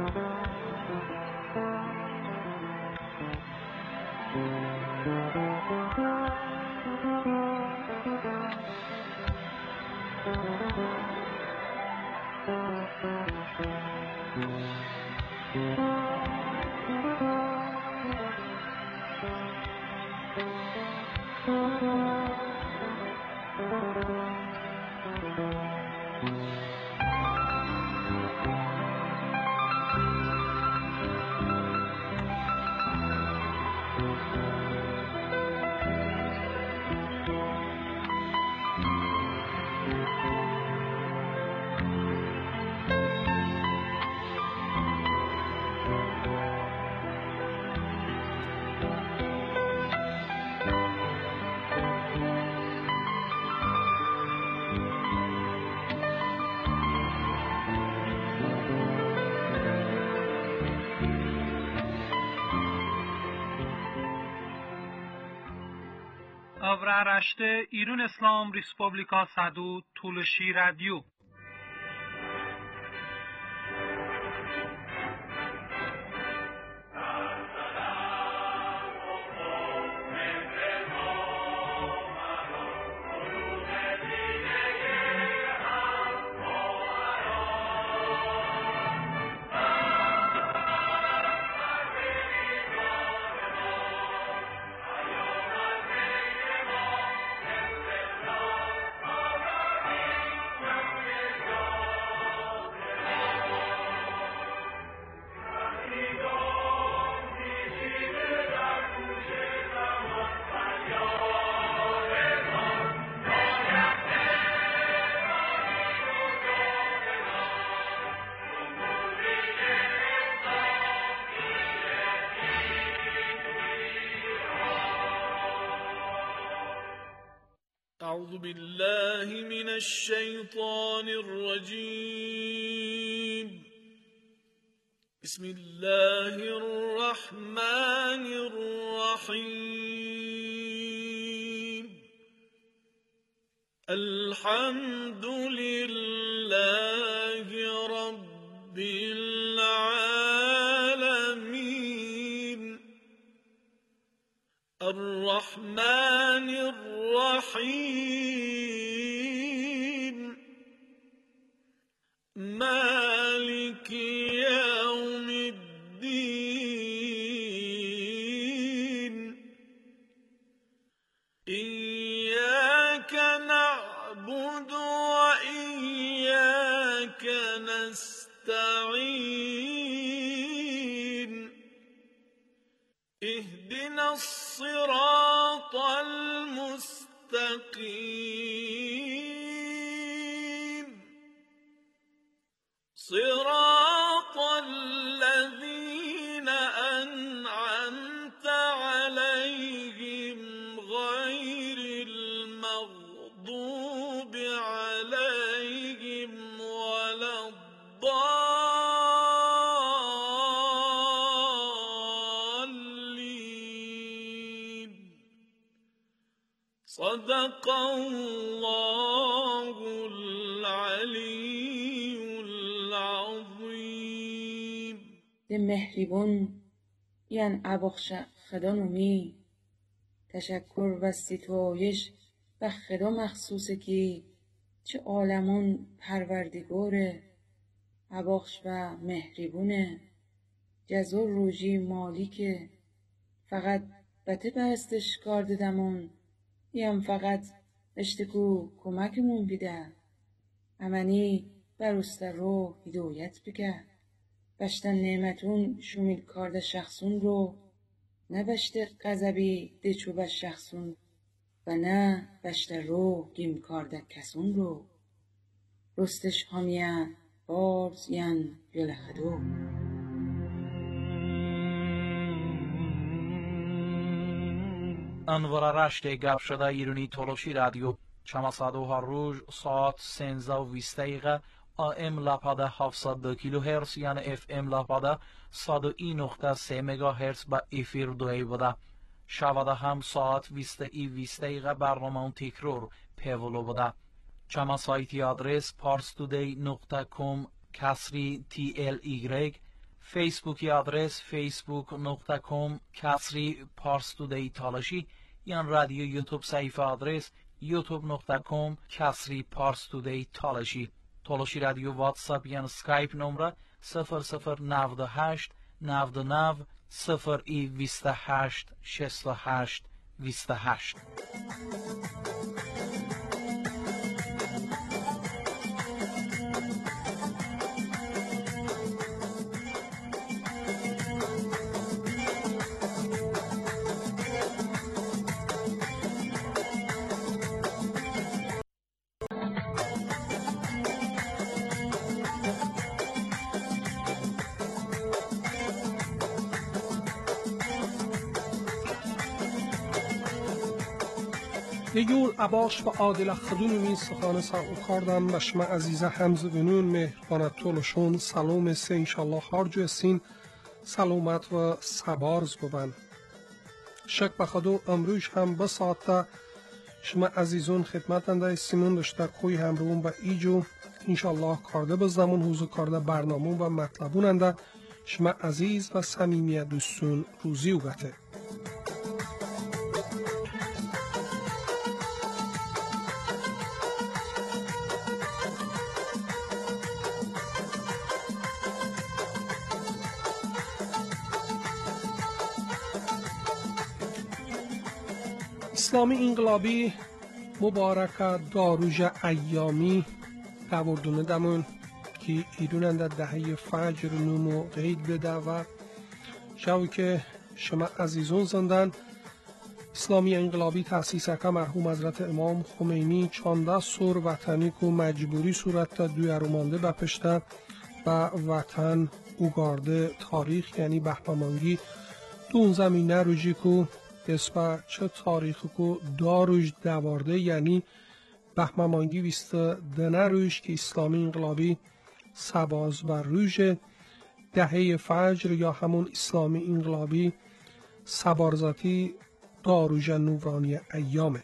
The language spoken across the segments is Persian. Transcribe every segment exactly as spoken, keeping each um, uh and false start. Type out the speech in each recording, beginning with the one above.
Avraaraşte İran İslam Respublika Sadu Tulshi Radio. أعوذ بالله من الشيطان الرجيم بسم الله الرحمن الرحيم الحمد لله رب العالمين الرحمن الرحيم مالك يوم الدين إياك نعبد وإياك نستعين اهدنا الصراط المستقيم صراط الذين أنعمت عليهم غير المغضوب عليهم ولا الضالين صدق الله العلي العظيم. به مهریبون یعن ابخش خدا نومی تشکر و ستایش به خدا مخصوصه که چه عالمون پروردگاره ابخش و مهریبونه جزور روژی مالیکه فقط بته پرستش کار ددمون یم فقط اشتکو کمکمون بیده امنی بروسته رو هدایت بگه بشتن نعمتون شمیل کارده شخصون رو نه بشته غضبی دچو بش شخصون و نه بشته رو گیم کارده کسون رو رستش همیه بارز ین یلخدو. انوار رشته گپ شده ایرانی تولوشی رادیو چماسادو هر روز ساعت سنزده و بیست دقیقه آم لپاده هفتصد و دو کیلو هرتز یعنی اف ام لپاده صد و یک نقطه سه مگا هرتز با افیر دوی بوده شواده هم ساعت بیست ای بیست دقیقه برنامه تکرار پیولو بوده چما سایتی آدرس پارستودی نقطه کام کسری تی ال ایگرگ فیسبوکی آدرس فیسبوک نقطه کام کسری پارس تودی تالاشی یا رادیو یوتیوب صفحه آدرس یوتیوب نقطه کام کسری پارس تودی تالاشی. تالاشی رادیو واتساپ یا سکایپ نمره صفر صفر نود و هشت نود و نه صفر ای بیست و هشت شصت و هشت بیست و هشت. یگون عباش و عادل خدونمی سخان سعو کردم بشم عزیزه همز بنون مهربانت طولشون سلام سه انشالله خارج سین سلامت و سبارز ببن شک بخدو امروش هم بساعت شما عزیزون خدمتنده سیمون داشته کوی همرون و ایجو انشالله کارده بزدمون حوزو کارده برنامون و مطلبوننده شما عزیز و صمیمی دوستون روزی و گته. اسلامی انقلابی مبارک داروژ ایامی دوردونه دمون که ایرون در دهه فجر نومو قید بده و شو که شما عزیزون زندن اسلامی انقلابی تأسیس که مرحوم حضرت امام خمینی چانده سور وطنی که مجبوری صورت تا دوی ارومانده بپشته و وطن اوگارده تاریخ یعنی بهمانگی دون زمینه روژی که اسپا چه تاریخ کو داروش دوارده یعنی بهمانگی بیست دنه روش که اسلامی انقلابی سباز و روش دهه فجر یا همون اسلامی انقلابی سبارزاتی داروژ نورانی ایامه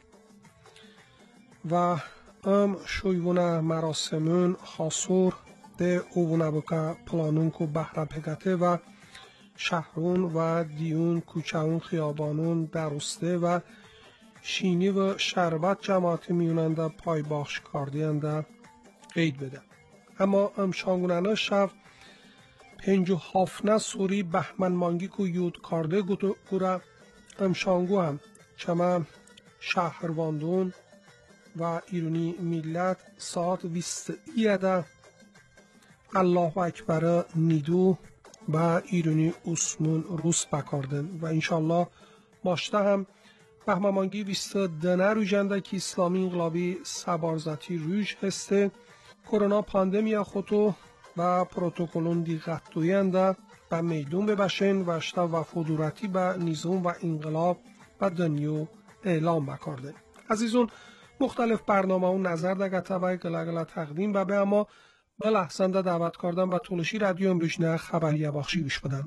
و ام شویونه مراسمون خاصور ده اوونه بکا پلانون کو بحر پگته و شهرون و دیون کوچهون خیابانون درسته و شینی و شربت جماعت میوننده پای باخش کاردینده قید بده اما امشانگونانه شب پنج و هفته سوری بهمن مانگی کو یود کارده گوره امشانگو هم چما شهرواندون و ایرونی ملت ساعت ویست ایده الله اکبر نیدو و ایرونی اسمون روس بکاردن و انشالله ماشته هم بهمانگی بیست دنه روژنده که اسلامی انقلابی سبارزتی روش هسته کرونا پاندمیا خودو و پروتوکولون دیقت دوینده و میدون ببشن و اشتا و فدورتی به نظام و انقلاب و دنیو اعلام بکارده عزیزون مختلف برنامه و نظر دگه تبای گلگل تقدیم و به اما به لحظنده دعوت کردم و طولشی رادیو امروشنه خبریه بخشی گوش بدن.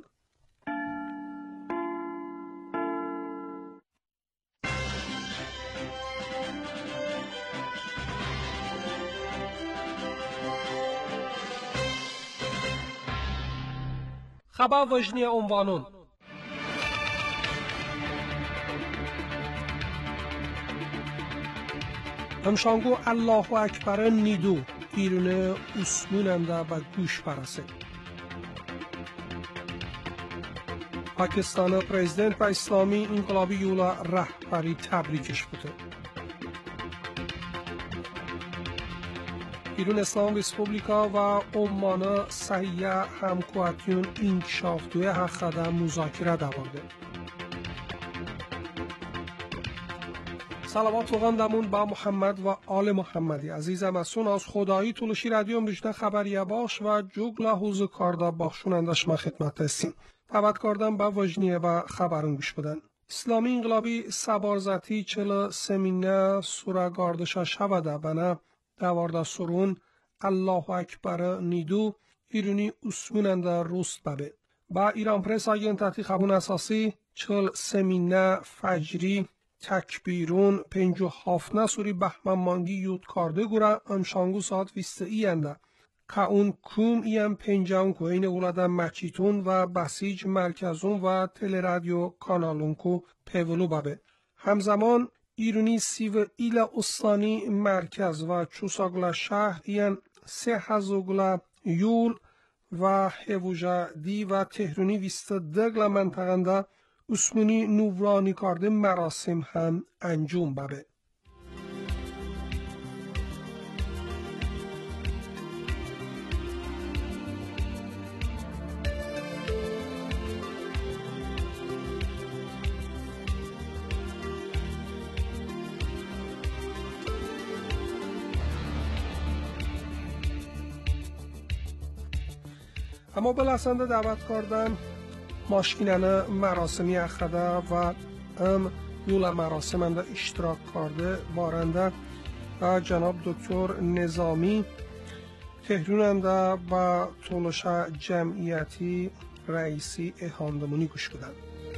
خبر وجنی عنوانون همشانگو الله اکبر نیدو ایرونه اسموننده و گوش پرسه پاکستان پریزیدنت و اسلامی انقلابی یولا رهبری تبریکش بوده ایرون اسلام ریسپوبلیکا و عمان صحیح همکواتیون انکشاف دوی حقیقت مذاکره دوارده سلامات و غندمون با محمد و آل محمدی عزیزم از سون از خدایی طولشی رادیو امروشنه خبریه باش و جوگلا حوز کارده باخشونندش ما خدمت هستیم دعوت کردم با وجنیه و خبرون گوش بدن اسلامی انقلابی سبارزتی چل سمینه سوره گاردشا شوده بنا دوارده سرون الله اکبر نیدو ایرونی اسموننده روست ببه با ایران پرس آگنتاتی خبون اساسی چل سمینه فجری تکبیرون پنج و هفت سوری بهمن مانگی یود کارده گوره امشانگو ساعت ویسته ای انده که اون کوم ایم پنجاون که این اولادن مچیتون و بسیج مرکزون و تل رادیو کانالون که پیولو بابه. همزمان ایرونی سیو ایلا استانی مرکز و چوساگلا شهر این سه هزوگلا یول و هفوژا دی و تهرونی ویست دگلا منطقنده اسمونی نورانی کرده مراسم هم انجام بابه. اما بلسنده دعوت کردن ماشینانه مراسمی اخده و ام یول مراسمنده اشتراک کرده بارنده و جناب دکتر نظامی تهروننده با طولش جمعیتی رئیسی اهاندمونی گوش بدن.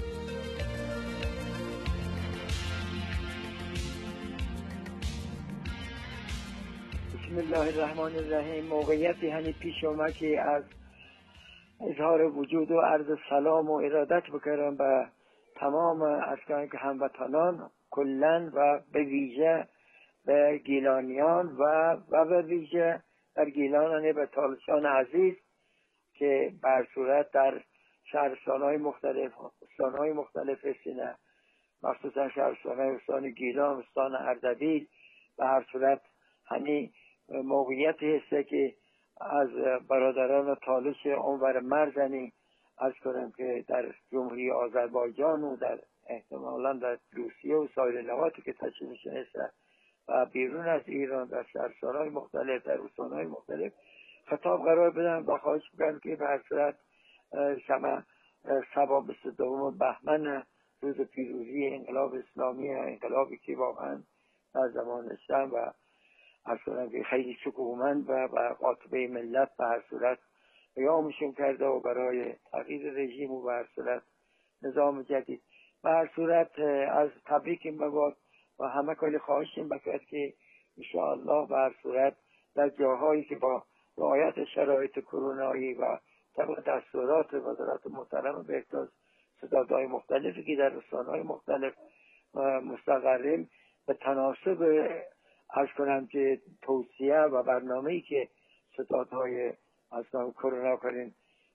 بسم الله الرحمن الرحیم. موقعیتی هنی پیش اومد که از اظهار وجود و عرض سلام و ارادت بکرم به تمام اسکان که هموطنان کلن و به ویژه به گیلانیان و و به ویژه در گیلانان به تالشان عزیز که بر صورت در شهرستان‌های مختلف استان‌های مختلف سینه مخصوصا شهرستان‌های استان گیلان، استان اردبیل به هر صورت هنی موقعیتی هسته که از برادران تالش اونور مرزنی از کنم که در جمهوری آذربایجان و در احتمالا در روسیه و سایر نواتی که تشکیلشون هست و بیرون از ایران در شهرستان‌های مختلف در استان‌های مختلف خطاب قرار بدم و خواهش می‌کنم که به هر صورت شما سبا بیست و دوم بهمن روز پیروزی انقلاب اسلامی، انقلابی که واقعا در زمان اسلام و از کنم خیلی شکوهمند و قاطبه ملت به هر صورت قیامشون کرده و برای تغییر رژیم و به هر صورت نظام جدید به هر صورت از تبریک مباد و همه کلی خواهشیم بکرد که انشاءالله به هر صورت در جاهایی که با رعایت شرایط کرونایی و طبق دستورات وزارت محترم بهداشت ستادهای مختلفی که در استانهای مختلف مستقریم به تناسب از کنم که توصیه و برنامه‌ای که ستادهای از کرونا کنین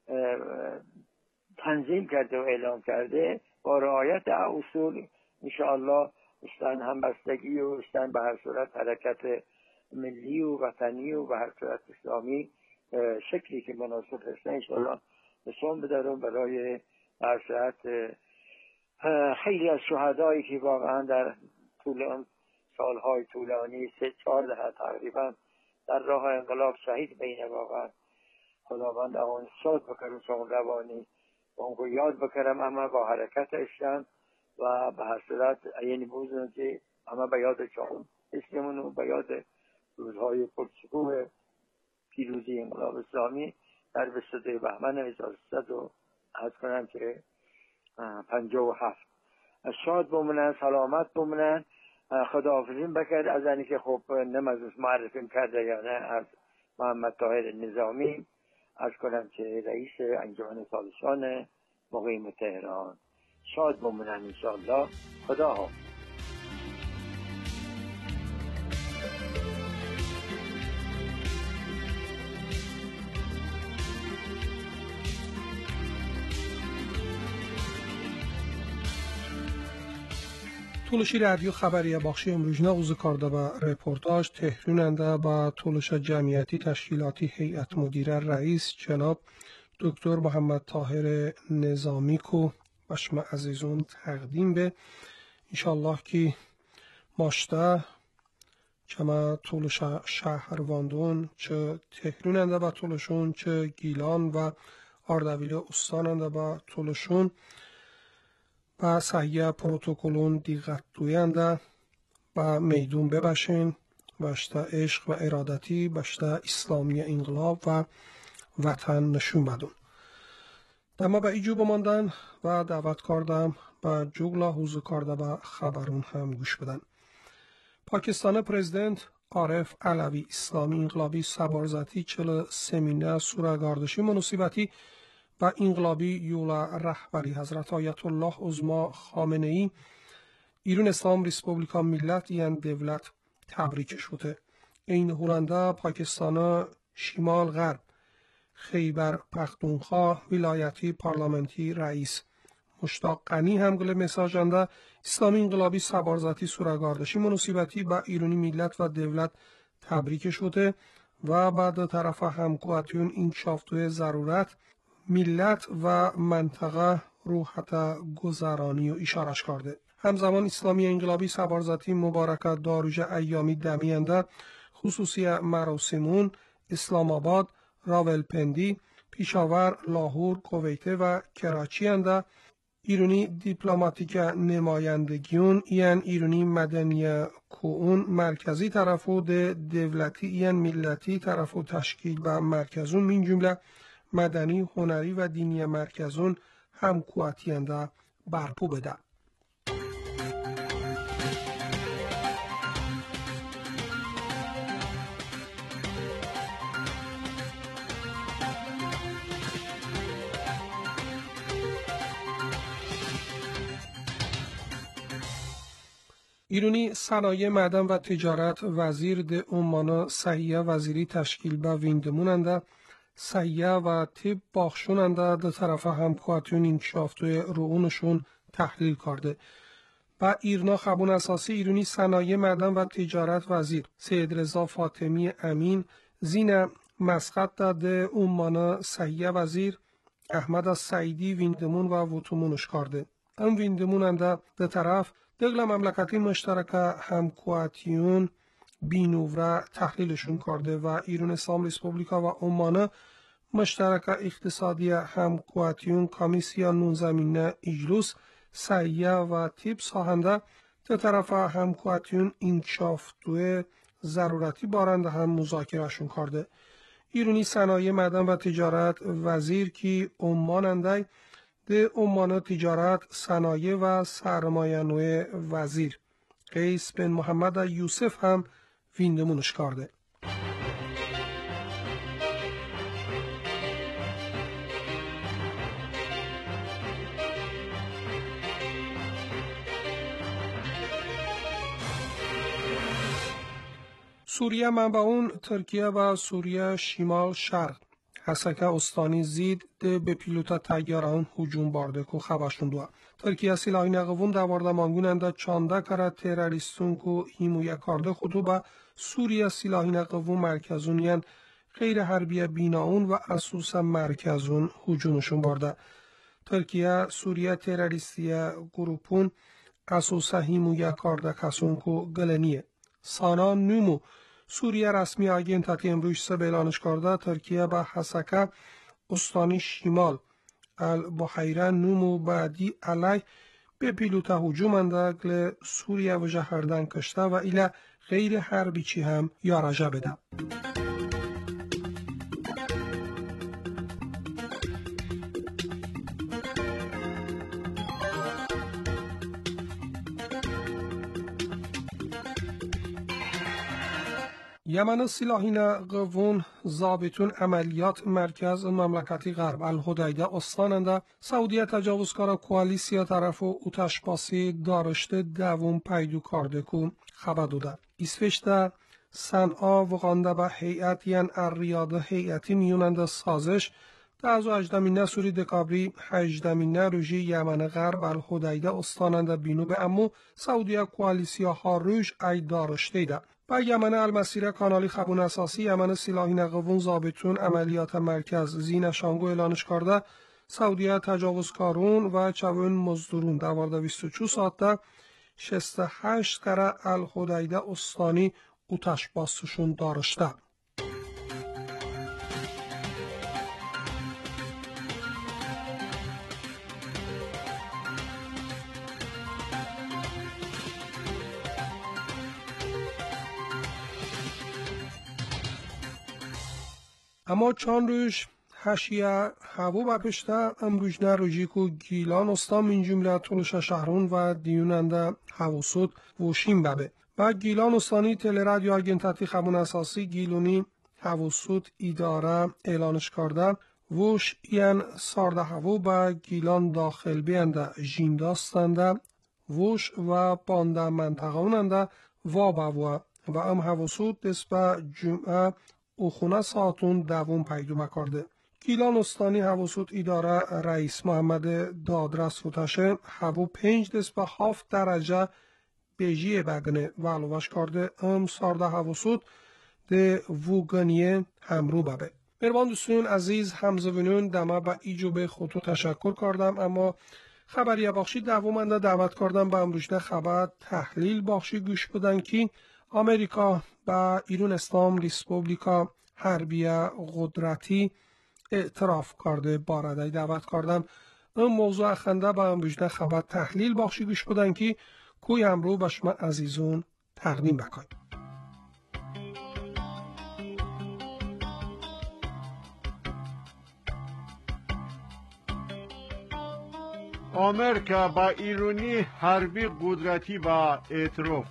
تنظیم کرده و اعلام کرده با رعایت اصول انشاءالله استان همبستگی و استان به هر صورت حرکت ملی و وطنی و به هر صورت اسلامی شکلی که مناسب هست انشاءالله نشان بدارم برای به هر صورت خیلی از شهدایی که واقعا در طول اون سالهای طولانی سه چهار دهه تقریبا در راه انقلاب شهید بین واقعا خداوند اون شاد بکرم چون روانی و اونگو یاد بکرم اما با حرکت اشتن و به هر صورت یعنی بوزن که اما به یاد چون اسممون و به یاد روزهای پرشکوه پیروزی انقلاب اسلامی در بیست و دو بهمن هزار و سیصد و عرض کنم که پنجاه و هفت شاد بمونن، سلامت بمونن. خداحافظیم بکرد از اینی که خب نمازش معرفیم کرده یا نه از محمد طاهر نظامی از کنم که رئیس انجمن تالشان مقیم تهران. شاد بمونن انشاءالله. خدا حافظ. طولشی رادیو خبری بخشی امروزنا اوز کرده با رپورتاج تهروننده با طولش جمعیتی تشکیلاتی هیئت مدیره رئیس جناب دکتر محمد طاهر نظامی کو بشم عزیزون تقدیم به انشالله که ماشته چما طولش شهرواندون چه تهروننده با طولشون چه گیلان و اردبیل استاننده با طولشون و صحیح پروتکلون دیقت دوینده و میدون ببشین باشته عشق و ارادتی باشته اسلامی انقلاب و وطن نشون بدون. اما به ایجو بماندن و دعوت کردم و جوگلا حوزو کرده و خبرون هم گوش بدن. پاکستان پرزیدنت عارف علوی اسلامی انقلابی سبارزاتی چل سمینه سورگاردشی منوسیبتی و انقلابی یولا رهبری حضرت آیت الله عظما خامنه ای ایران اسلام ریسپوبلیکا ملت یان devlet تبریک شده. این هولندا پاکستان شمال غرب خیبر پختونخوا ولایتی پارلمانتی رئیس مشتاق غنی هم گل مساجنده اسلامی انقلابی سبارزاتی سورگاردشی منوسیبتی با ایرانی ملت و devlet تبریک شده و بعد طرف همکواتیون انکشافتوی ضرورت ملت و منطقه روحت گذرانی و اشارش کرده. همزمان اسلامی انقلابی سبارزاتی مبارکه داروژه ایامی دمیانده خصوصی مراسمون اسلام آباد، راولپندی، پیشاور، لاهور، کویته و کراچی انده ایرانی دیپلماتیک نمایندگیون یان ایرانی مدنی کون مرکزی طرفو ده دولتی یان ملتی طرفو تشکیل و مرکزون من جمله مدنی، هنری و دینی مرکزون هم کواتینده برپو بده. ایرانی صنایع معدن و تجارت وزیر ده عمان صحیه وزیری تشکیل به ویندموننده صحیه و طب باخشوننده ده طرف همکواتیون انکشافتوی رؤونشون تحلیل کرده. و ایرنا خبون اساسی ایرانی صنایع معدن و تجارت وزیر سید رضا فاطمی امین زین مسقط ده عمان صحیه وزیر احمد سعیدی ویندمون و وطومونش کرده. ام ویندموننده ده طرف دقل مملکتی مشترک همکواتیون بینوره تحلیلشون کرده و ایران اسلام ریسپوبلیکا و عمان مشترک اقتصادی همکواتیون کمیسیا نونزمینه اجلوس سعیه و تیپ ساهنده در طرف همکواتیون انکشافتوی ضرورتی بارنده هم مذاکرهشون کرده. ایرانی صنایع معدن و تجارت وزیر کی عماننده ده عمان تجارت صنایع و سرمایه نوع وزیر قیس بن محمد یوسف هم ویندمونش کرده. سوریه منبعون ترکیه و سوریه شمال شرق حسکه استانی زید ده به پیلوتا تیاران هجوم بارده کو خبرشون دوا. ترکیه سلاحی نقوون دوارده مانگوننده چانده کره تروریستون کو هیمویه کرده خودو با سوریه سلاحی نقوون مرکزون یان غیر حربیه بیناون و اسوس مرکزون هجومشون بارده. ترکیه سوریه تروریستیه گروپون اسوس هیمویه کرده کسون کو گلنیه. سانا نومو سوریه رسمی آگینتاتی امروز سه بیلانش کرده ترکیه به حسکه استانی شمال البحیره نومو بعدی علی به پیلوتا هجوم اندگل سوریه و جهردن کشته و ایله غیر حربی چی هم یارجه بده. یمن سلاحین قوون ضابطون عملیات مرکز مملکتی غرب الهدیده استاننده سعودیه تجاوزکار کوالیسیا طرف و اوتشباسی دارشته دوم پیدو کرده که خبر داده. اسفشته صنعا وقانده به هیئت یان الریاده هیئتی میوننده سازش از هجدمینه سوری دکابری هجدمینه روژی یمن غرب الهدیده استاننده بینو به امو سعودیه کوالیسیا ها روش ای دارشته ده. با یمن المسیره کانالی خبون اساسی یمن سلاحی نقوون ضابطون عملیات مرکز زین شانگو اعلانش کرده سعودیه تجاوزکارون و چوون مزدورون دوارده بیست و چو ساعته شست و هشت کره الهدیده استانی اوتش باسشون دارشته. اما چون روش هشیه هوا بپشته امروز نروژی که گیلان استان من جمله طولش شهرون و دیوننده هواسود وشیم ببه و گیلان استانی تلرادیو آگنتاتی خبون اساسی گیلونی هوسود اداره اعلانش کرده وش این سارده هوو با گیلان داخل بینده جینداستنده وش و بانده منطقه اوننده و بابوه و ام هوسود دست به جمعه او خونه ساعتون دوون پیدو مکرده. گیلان استانی هوسود اداره رئیس محمد دادرس فوتشه هوو پنج دست به هفت درجه بیجی بگنه و علوش کرده ام سارده هوسود ده وگنیه همرو ببه. مهربان دوستان عزیز همزوینون دمه به ایجوب خودتو تشکر کردم اما خبری بخشی دوامنده دعوت کردم به امروزده خبر تحلیل بخشی گوش بدن که آمریکا با ایران اسلام ریسپوبلیکا حربیه قدرتی اعتراف کرده بارده دعوت کردم این موضوع اخنده به امروزده خبر تحلیل بخشی گوش بدن که کوی امرو به شما عزیزون تقدیم بکنیم. آمریکا با ایرانی حربی قدرتی با اعتراف.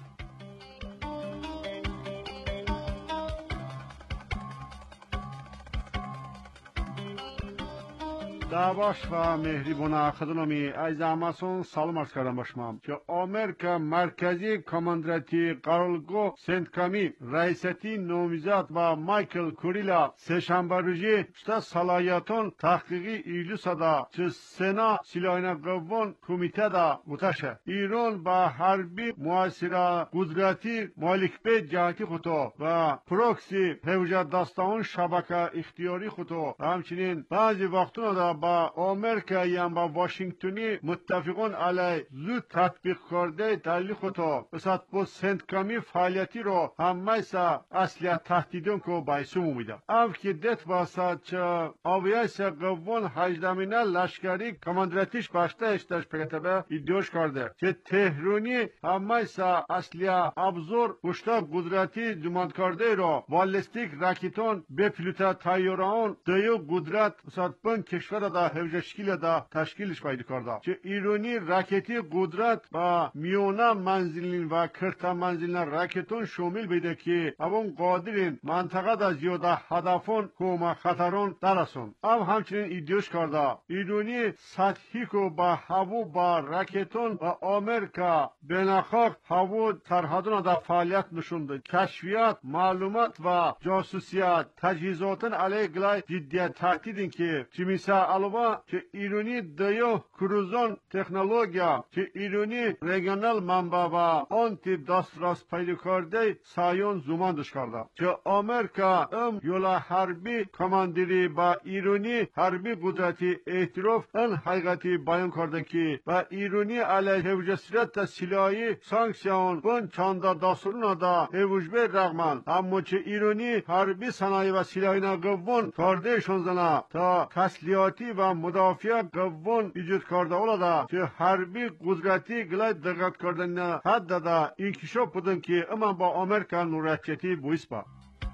دعواش و مهربان خدمتی از همسون سلام عرض کردم باشم که آمریکا مرکزی کماندراتی قرارگاه سنت کامی رئیستی نومیزد و مایکل کوریلا سهشنبه روزی شتا صلاحیتون تحقیقی ایلوس دا چه سنا سیلاین قوان کمیته دا متشه ایران با حربی موثر قدرتی مالک به جهتی خودو و پروکسی حوجت دستان شبکه اختیاری خودو و همچنین بعضی وقتون دا با آمریکا یا با واشنگتنی متفقون علی زود تطبیق کرده دلیل خودو بسات با سنت کامی فعالیتی رو همه سا اصلی تهدیدون که بایسوم میده او که دت باسد چه آویس قوان هجدمینه لشکری کماندراتیش باشته اشتش پکتبه ایدیوش کرده که تهرونی همه سا اصلی ابزور گشتا قدرتی دوماند کرده رو بالستیک راکیتون به پیلوتا تایوران دیو قدرت بسات بن کشور دا هوجه شکیل دا تشکیلش پیدا کرده که ایرانی راکتی قدرت با میونه منزلین و کرتا منزلین راکتون شامل بیده که اون قادرین منطقه دا زیاده هدفون کوما خطرون درسون او همچنین ایدیوش کرده ایرانی سطحی که با هوو با راکتون و آمریکا بناخاق هوو سرحدون دا فعالیت نشونده کشفیات معلومات و جاسوسیات تجهیزاتن علیه گلای جدیت تحتیدین که چمیسا alova ki ironi dayo kruzon teknolojiya ki ironi regional manbaba anti dastras paylı karde sayon zuman dışkarda ki Amerika ım yola harbi komandiri ba ironi harbi kudreti ihtiraf en haygati bayan karda ki ba ironi aleyh hevcesiret da silahı sanksiyon bun çanda dasturuna da hevcbe rağman amma ki ironi harbi sanayi ve silahına gıvvun kardeşonzana ta tasliyati ve müdafiye gıvvun vücut karda ola da ki harbi kudreti gılay dikkat kardana hadda da inkişaf budun ki ama ba Amerika nuriyeti bu ispa.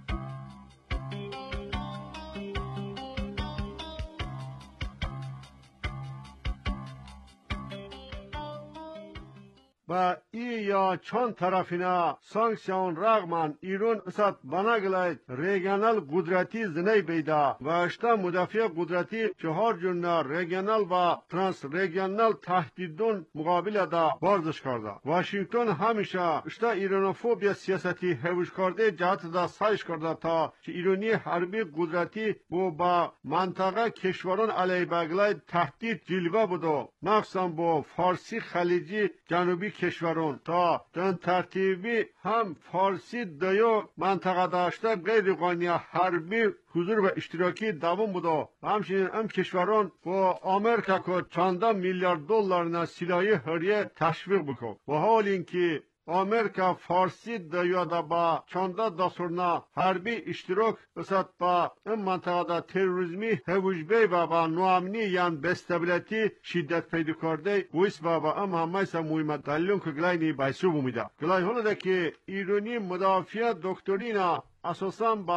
با ای یا چند طرفینا سانکسیون رغمان ایران اسات بنا گلای ریگنال قدرتی زنی بیدا و اشتا مدافع قدرتی چهار جننا ریگنال و ترانس ریگنال تهدیدون مقابل دا بارزش کرده واشنگتن همیشه اشتا ایرانوفوبیا سیاستی هوش کرده جهت دا سایش کرده تا که ایرانی حربی قدرتی بو با منطقه کشوران علی بگلای تهدید جلوه بودو مخصوصا با فارسی خلیجی جنوبی کشوران تا دن ترتیبی هم فارسی دیو منطقه داشته غیر قانونی حربی حضور و اشتراکی دوام بوده همچنین هم کشوران با آمریکا که چندان میلیارد دلار سلاحی حریه تشویق بکن و حال اینکه آمریکا فارسی دیاده با چنده دستورنا حربی اشتراک بسات با این منطقه دا تروریسمی هوجبی و با نوامنی یعنی بستابیلیتی شدت پیدا کرده ویس و با ام همه سا مهمت دلیلون که گلای بایسو بومیده گلای هنده که ایرانی مدافع دکترینا اساساً با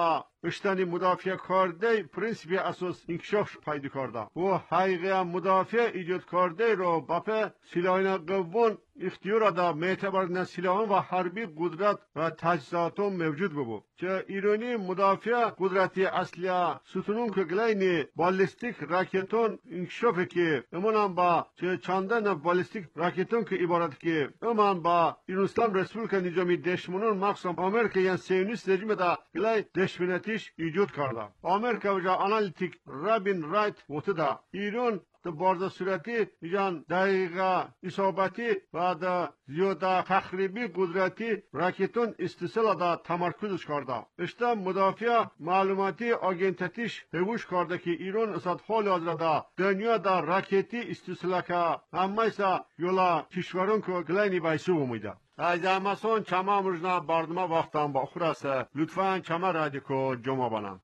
اشتانی مدافع کرده پرینسیپی اساس انکشاف پیدا کرده و حقیقه مدافع ایجاد کرده رو باپه سلاحین قوون اختیار دا معتبر نسیلان و حربی قدرت و تجهیزاتون موجود ببو که ایرانی مدافع قدرتی اصلی ستونون که گلین بالستیک راکتون انکشاف که امونم با چه چندان بالستیک راکتون که عبارت که امان با ایران اسلام رسپولیکا نظامی دشمنون مخصوصا آمریکا یان سیونیست رژیم دا گلای دشمنتیش ایجاد کرده آمریکا وجا آنالیتیک رابین رایت وتدا ایران در بارز صورتی جان دقیقه اصابتی و در زیاده تخریبی قدرتی راکتون استثلا دا تمرکزش کرده اشتا مدافع معلوماتی آگنتتیش هوش کرده که ایران اصد حال حاضر دا دنیا دا راکتی استثلا که همه ایسا یولا کشورون که گلینی بایسو بمیده از امسان چما مرجنا باردما وقتان با خورسه لطفاً چما رادی که جمع بانم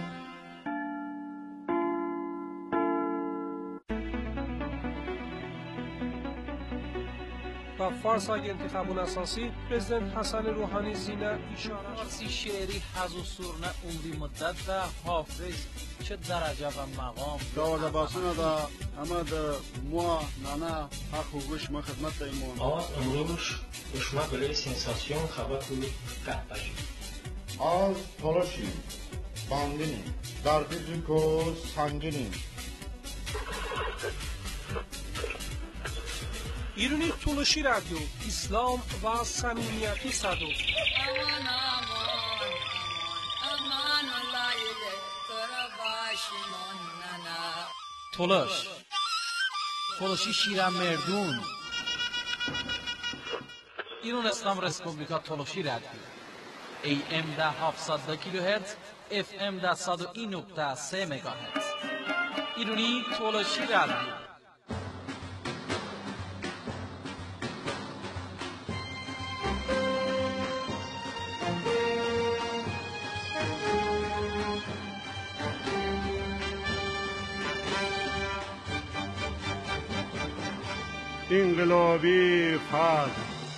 و فارس اگه انتخابون اساسی پرزیدنت حسن روحانی زینه اشاره فارسی شعری حز و سرنه عمری مدت و حافظ چه درجه و مقام داوود باسونه دا اما دا موا نانا حق و گوش ما خدمت ایمون آز امروش گوشما بله سنساسیون خبر کنید قهبشی آز تلاشیم باندینیم درد کو سنگینیم ایرانی تولشی رادیو اسلام و صمیمیتی صدو امان امان امان لایله ترا باشمان ننا تولش تولشی شیرم مردون ایران اسلام رسپوبلیکا تولشی رادیو ای ام ده هفتصد کیلوهرتز اف ام ده صد و این نقطه سه مگاهرتز ایرانی تولشی رادیو انقلابی فاز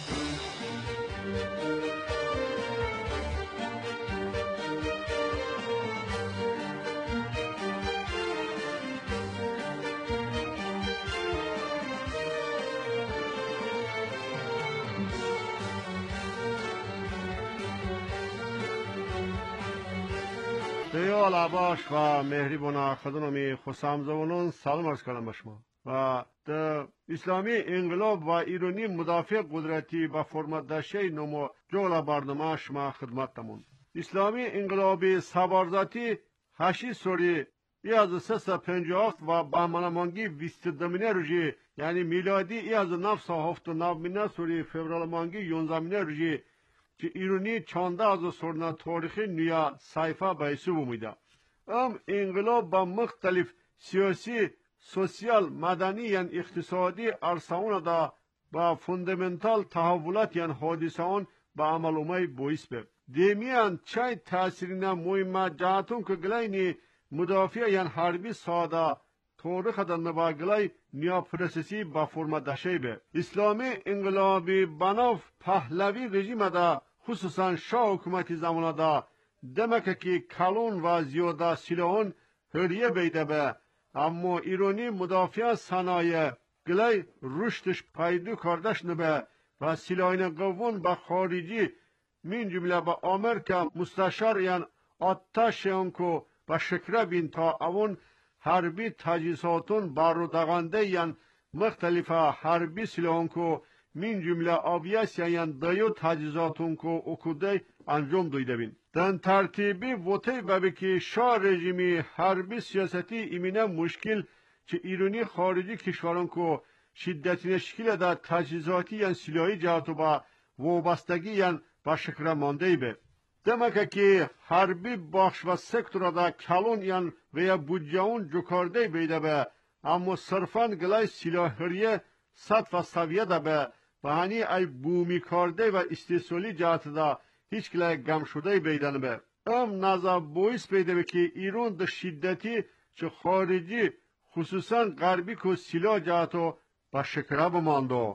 دیال عباش و مهریبونا خدنامی خسامزونون سلام عرض کردم به شما و در اسلامی انقلاب و ایرانی مدافع قدرتی با فرمت داشته نمو جولا برنامه شما خدمت تمون اسلامی انقلابی سوارزاتی هشی سوری ای از سه پنجاه هفت و با منامانگی بیست دمینه روژی یعنی میلادی ای از نفس هفت و نومینه سوری فبرال مانگی یونزمینه روژی که ایرانی چانده از سرنا تاریخی نیا سایفه بایسو بمیده ام انقلاب با مختلف سیاسی سوسیال مدنی یا اقتصادی عرصه‌ون دا با فوندامنتال تحولات یا حادثه اون با عمل اومای بویس به دیمیان چای تاثیرنا مهمه جهتون که گلینی مدافع یا حربی ساده تاریخ دا نباگلای نیا پرسسی با فرم دشه به اسلامی انقلابی بناف پهلوی رژیم دا خصوصا شاه حکومتی زمان دا دمک که کلون و زیاده سلاحون هریه بیده به اما ایرانی مدافع صنایع گلای رشدش پیدا کردش نبه و سلاحین قوون با خارجی من جمله با آمریکا مستشار یعن آتش انکو با شکره بین تا اون حربی تجهیزاتون بارودغنده یعن مختلف حربی سلاحون کو من جمله آبیاس یعن دایو تجهیزاتون کو اکوده انجام دویده بین دن ترتیبی وطی ببی که شاه رژیمی حربی سیاستی ایمینه مشکل که ایرانی خارجی کشوران کو شدتی نشکل دا تجهیزاتی یا سلاحی جهتو با وابستگی یا با شکر مانده به دمکه که حربی بخش و سکتور دا کلون یا و یا بودجاون جکارده بیده به اما صرفاً گلای سلاحیه سطح و سویه دا به بهانی ای بومی کرده و استثالی جهت دا هیچ کلای گم شده بیدن به ام نظر بویس بیده به که ایران دا شدتی چه خارجی خصوصا غربی که سلاح جهتو با شکره بماندو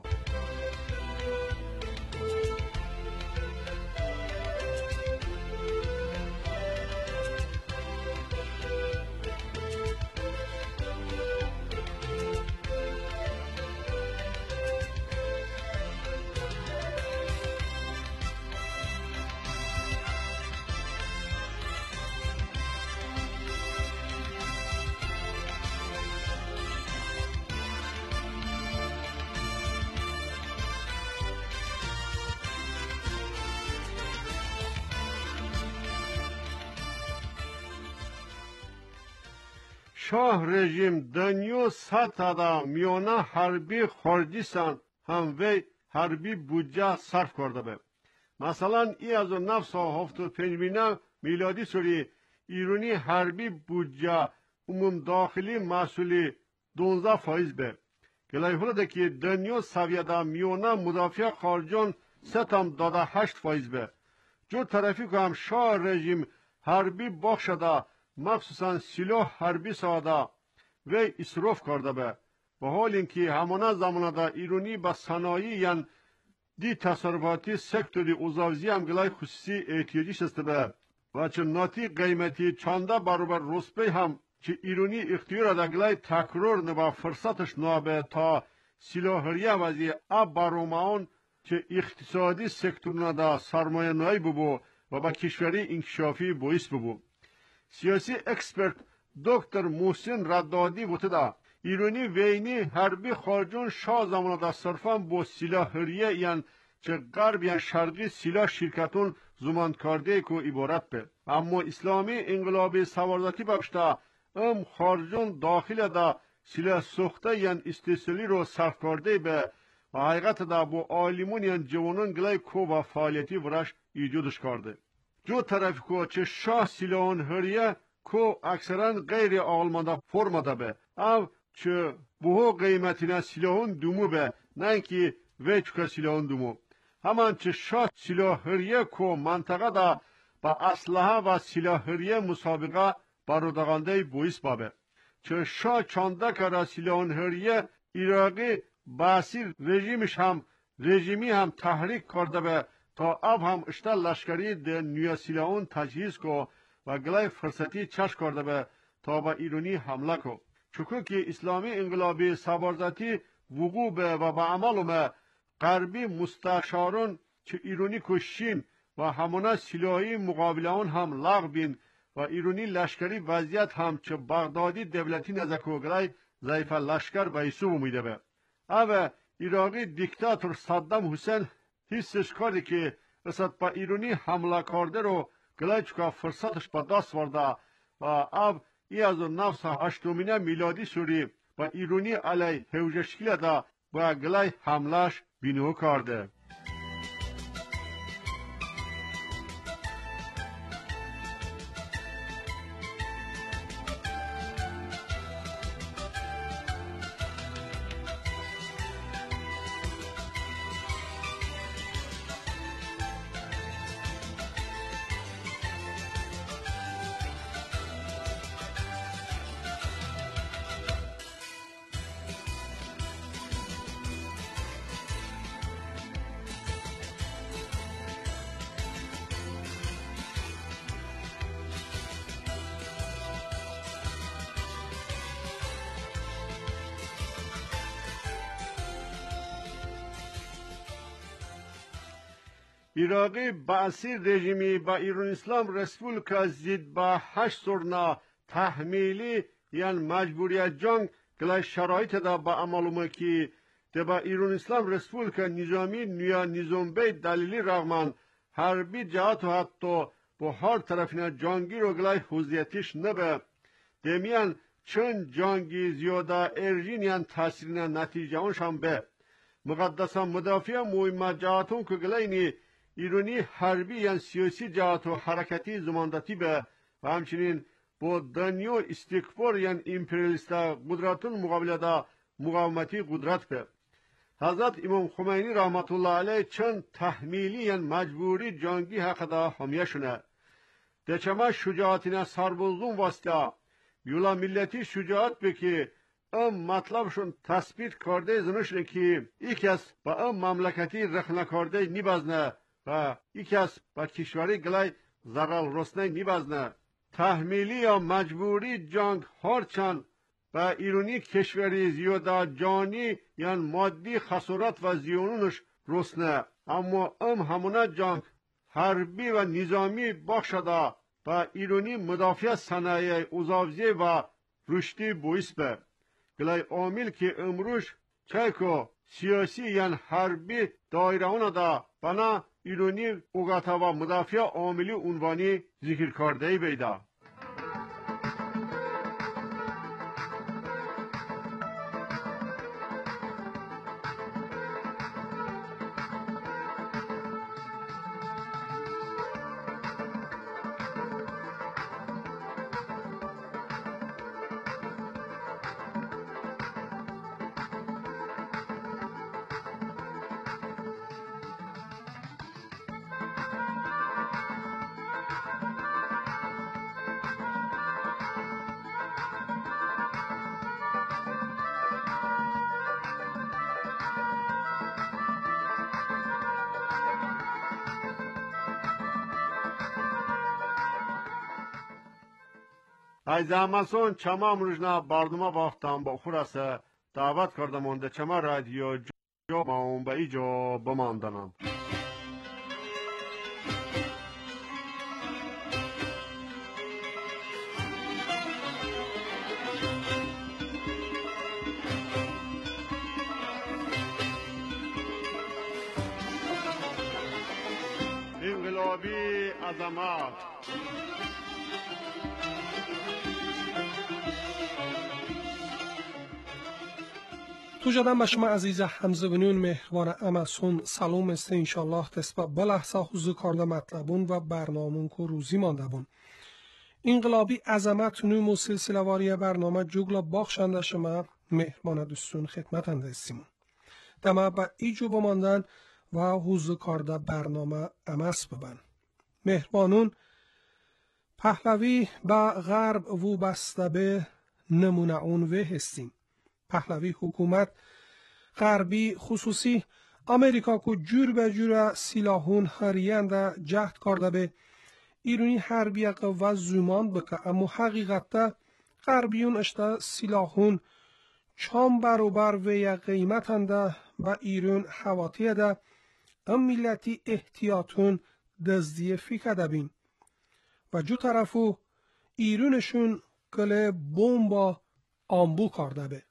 شاه رژیم دنیو سطدا میانه حربی خارجی سن هم وی حربی بودجه صرف کرده به. مثلا ای از نفس هفتاد پنج بینه میلادی سوری ایرانی حربی بودجه عموم داخلی مسئولی دونزده فایز به. گلای حالا که دنیو سویده میانه مدافع خارجان ستم داده هشت فایز به. جو طرفی که هم شاه رژیم حربی بخشده مخصوصا سلاح حربی ساده و اصراف کرده به. با حال اینکه همانه زمانه دا ایرانی با صنایع یعنی دی تصرفاتی سکتوری اوزاوزی هم گلای خصوصی احتیاجی شسته به و چه ناتی قیمتی چانده برابر روسپی هم چه ایرانی اختیار دا گلای تکرار نبا فرصتش نابه تا سلاحریه وزی اب باروماون چه اقتصادی سکتور دا سرمایه نایی ببو و با کشوری انکشافی باعث ببو. سیاسی اکسپرت دکتر محسن ردادی بوده دا ایرانی وینی حربی خارجون شاه زمان دا صرفا با سلاح هریه یعن چه غرب یا شرقی سلاح شرکتون زمان کرده که عبارت به. اما اسلامی انقلابی سوارزاتی ببشته ام خارجون داخل دا سلاح سخته یعن استثلی رو صرف کرده به و حقیقت دا با آلیمون یعن جوانان گلای کو و فعالیتی ورش ایجودش کرده. جو طرف که چه شاه سلاحون هریه کو اکثرا غیر آلمانده فرما ده به او چه بهو قیمتینا سلاحون دومو به نه اینکه ویچکا سلاحون دومو همان چه شاه سلاح هریه کو منطقه دا با اسلحه و سلاح هریه مسابقه برودغانده بویس بابه چه شاه چانده کرا سلاحون هریه ایراقی باسیر رژیمش هم رژیمی هم تحریک کرده به تا اب هم اشتر لشکری ده نویا سلاحون تجهیز کو و گلای فرصتی چشم کرده به تا با ایرانی حمله کو. چون که اسلامی انقلابی سوارزاتی وقوع به و با عمل غربی مستشاران چه ایرانی کشین و همانه سلاحی مقابله آن هم لغو بین و ایرانی لشکری وضعیت هم چه بغدادی دولتی نزدیک گلای ضعیف لشکر به ایسو امیده به. او عراقی دیکتاتور صدام حسین حسش کرده که رسد با ایرانی حمله کرده رو گلای چکا فرصتش با دست ورده و اب ای از نفس هشتمینه میلادی سوری با ایرانی علی حوجه شکل دا با گلای حملش بینو کرده. عراقی باسیر رژیمی با ایران اسلام رسپولیکا زید با هشت سرنا تحمیلی یعنی مجبوریت جنگ گلای شرایط دا با عملومه که ده با ایران اسلام رسپولیکا نظامی نیا نظام بی دلیلی رغمان حربی جهات و حتی با هر طرفینا جنگی رو گلای حوزیتیش نبه دمیان چند جنگی زیاده ارژین یعنی تاثیرنا نتیجه اونشان به مقدسا مدافع مهمه جهاتون که گلای ایرانی حربی یعنی سیاسی جهات و حرکتی زماندتی به و همچنین با دنیا استکبار یعنی امپریالیستا قدرتون مقابله دا مقاومتی قدرت به حضرت امام خمینی رحمت الله علیه چند تحمیلی یعنی مجبوری جنگی حق دا حمیه شونه دچما شجاعتینا سربازون واسطه یولا ملتی شجاعت به که ام مطلبشون تثبیت کرده زنشونه که یکی از با ام مملکتی رخنه کرده نیبازنه و یکی از با کشوری گلای زرال رسنه نیبازنه تحمیلی یا مجبوری جنگ هرچند با ایرانی کشوری زیاده جانی یا مادی خسارت و زیانونش رسنه اما ام همونه جنگ حربی و نظامی بخشده با ایرانی مدافع صنایع اوزاوزی و رشدی باعث به گلای عامل که امروز چایکو سیاسی یعنی حربی دایره اون دا بنا ایرانی اوگاتا و مدافع عاملی عنوانی ذکر کرده بیده از زماسون چما مروجنا بردما باختم با خورسه دعوت کردم اونده چما رادیو جا ما اون به ایجا بماندنم. انقلابی عظمت تو جدن به شما عزیز همزبانیون مهربان امسون سلام است انشالله تسبه بلحظه حضور کارده مطلبون و برنامون که روزی مانده بون. انقلابی عظمت نوم و سلسله واری برنامه جوگلا باخشنده شما مهربان دوستون خدمت اندستیمون. دمه به ایجو بماندن و حضور کارده برنامه امس ببن. مهربانون پهلوی به غرب و بسته به نمونه اون و هستیم. پهلوی حکومت غربی خصوصی امریکا کو جور به جور سلاحون هریند جهد کرده به ایرانی حربی و زمان بکه اما حقیقتا غربیون اشتا سلاحون چام برابر و یا قیمتنده و ایران حواتی ده ام ملتی احتیاطون دزدی فکر دبین و جو طرفو ایرانشون کل بومبا آمبو کرده به.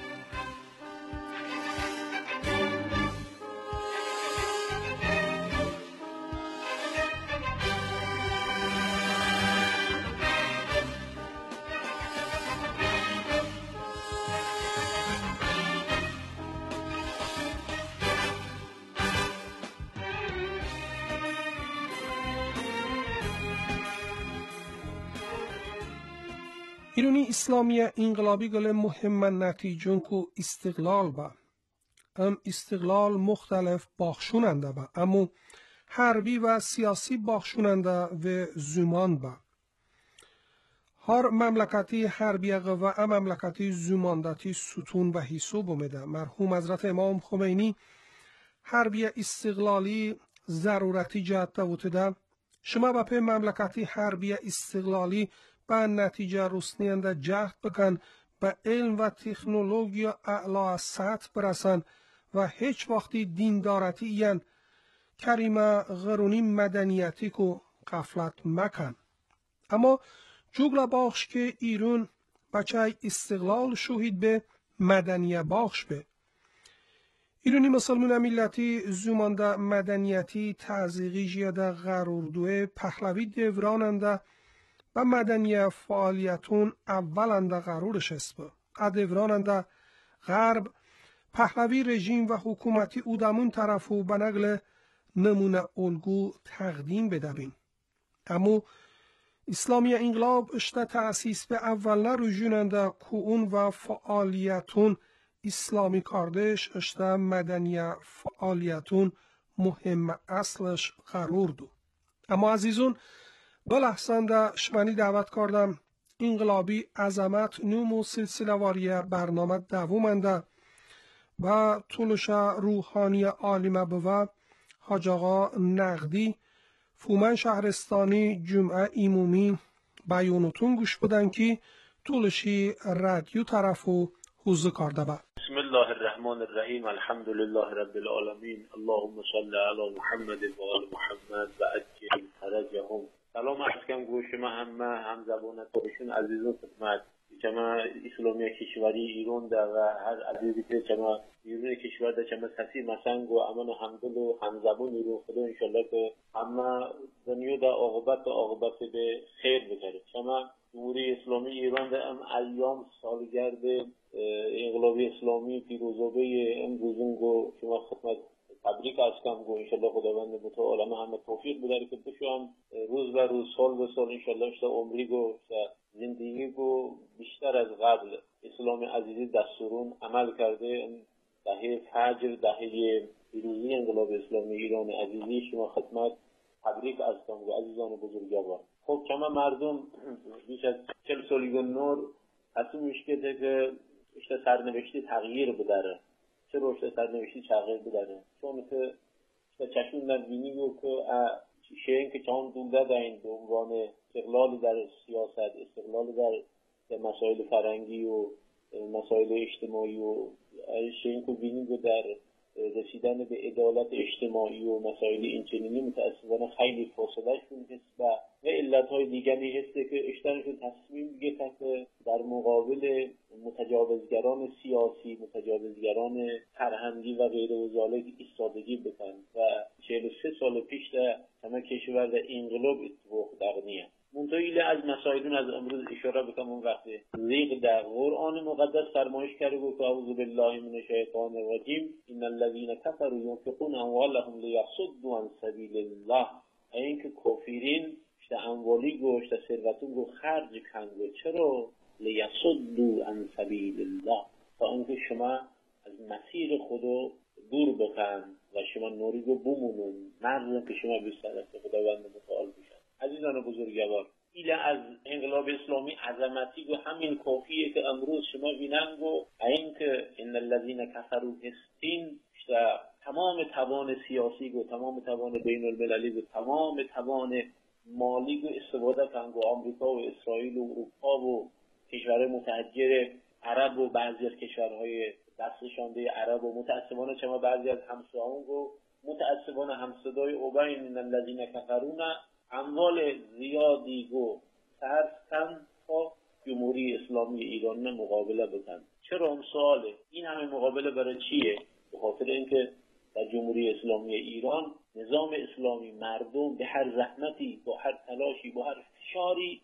ایرانی اسلامی انقلابی گل مهم نتیجون کو استقلال با ام استقلال مختلف باخشوننده با اما حربی و سیاسی باخشوننده و زمان با هر مملکتی حربی و ام مملکتی زماندتی ستون و حساب اومده. مرحوم حضرت امام خمینی حربی استقلالی ضرورتی جهت بوده. شما با پی مملکتی حربی استقلالی به نتیجه رسنینده جهد بکن به علم و تکنولوژی اعلا سطح برسن و هیچ وقتی دیندارتی این کریمه غرونی مدنیتی کو غفلت مکن. اما جوگلا باخش که ایران بچه استقلال شوهید به مدنیه باخش به ایرانی مسلمان ملتی زمانده مدنیتی تعزیقی جیده غروردوه پهلوی دوراننده و مدنی فعالیتون اولنده غرورش است با ادوراننده غرب پهلوی رژیم و حکومتی اودمون طرفو به نقل نمونه الگو تقدیم بدبین. اما اسلامی انقلاب اشته تأسیس به اول رجوننده که اون و فعالیتون اسلامی کاردش اشته مدنی فعالیتون مهم اصلش غرور دو. اما عزیزون بلحظنده شمانی دعوت کردم انقلابی عظمت نوم و سلسله واری برنامه دوومنده و طولش روحانی عالمه بوه حاج آقا نقدی فومن شهرستانی جمعه ایمومی بیانتون گوش بودن که طولشی رادیو طرفو حوزه کرده با. بسم الله الرحمن الرحیم الحمد لله رب العالمین اللهم صل علی محمد و آل محمد و عجل فرجهم. سلام عرض کنم گوش ما همه هم زبان توشون عزیزان خدمت چما اسلامی کشوری ایران ده و هر عزیزی که چما ایران کشور ده چما سسی مسنگ و امان همدل و همزبون ایران خدا انشالله که همه دنیا ده عاقبت و عاقبت به خیر بگره. چما جمهوری اسلامی ایران ده ام ایام سالگرد انقلابی اسلامی پیروزیابی امروزون گو شما خدمت تبریک از کم گو انشالله خداوند متعال همه همه توفیق بداره که بشوام روز به روز سال به سال انشالله اشتا عمری گو زندگی گو بیشتر از قبل اسلام عزیزی دستورون عمل کرده. دهه فجر دهه پیروزی انقلاب اسلامی ایران عزیزی شما خدمت تبریک از کم گو عزیزان بزرگوار. خب کما مردم بیش از چل سالی نور اصلا مشکله که اشتا سرنوشتی تغییر بداره. چرا اشتا سرنوشتی تغییر بداره؟ چون که اشتا چشون در بینی گو که شیء که چون دولت این به عنوان استقلال در سیاست، استقلال در مسائل فرهنگی و مسائل اجتماعی و شیء که بینیم در رسیدن به عدالت اجتماعی و مسائل اینچنینی متاسفانه خیلی فاصله شون هست و و علتهای دیگری هست که اشترشون تصمیم بگیرن که در مقابل متجاوزگران سیاسی، متجاوزگران فرهنگی و غیر و ذالک ایستادگی بکن و چهل و سه سال پیش در همه کشور در انقلاب اتفاق دقنیه. منتهی از مسائلون از امروز اشاره بکنم اون وقت زیغ در قرآن مقدس فرمایش کرده بود که اعوذ بالله من الشیطان الرجیم ان الذين كفروا ينفقون اموالهم ليصدوا عن سبيل الله. این که کافرین اشته اموالی گو اشته ثروتون رو خرج کنگو چرا لیصدوا عن سبیل الله، تا اینکه شما از مسیر خدا دور بکن و شما نوری رو بمونون، مردم که شما به طرف خداوند متعال بشن. عزیزان بزرگوار، ایله از انقلاب اسلامی عظمتی و همین کافیه که امروز شما بینن و این که ان الذين كفروا هستین اشته تمام توان سیاسی و تمام توان بین المللی و تمام توان مالی و استفاده کنن و آمریکا و اسرائیل و اروپا و کشورهای متحجر عرب و بعضی از کشورهای دستشانده عرب و متاسفانه چما بعضی از همسایه‌مون و متاسفانه همصدای اوبین ان الذين كفروا اموال زیادی و صرف کن تا جمهوری اسلامی ایران مقابله بکن. چرا اون سواله؟ این همه مقابله برای چیه؟ به خاطر اینکه در جمهوری اسلامی ایران نظام اسلامی مردم به هر زحمتی، با هر تلاشی، با هر فشاری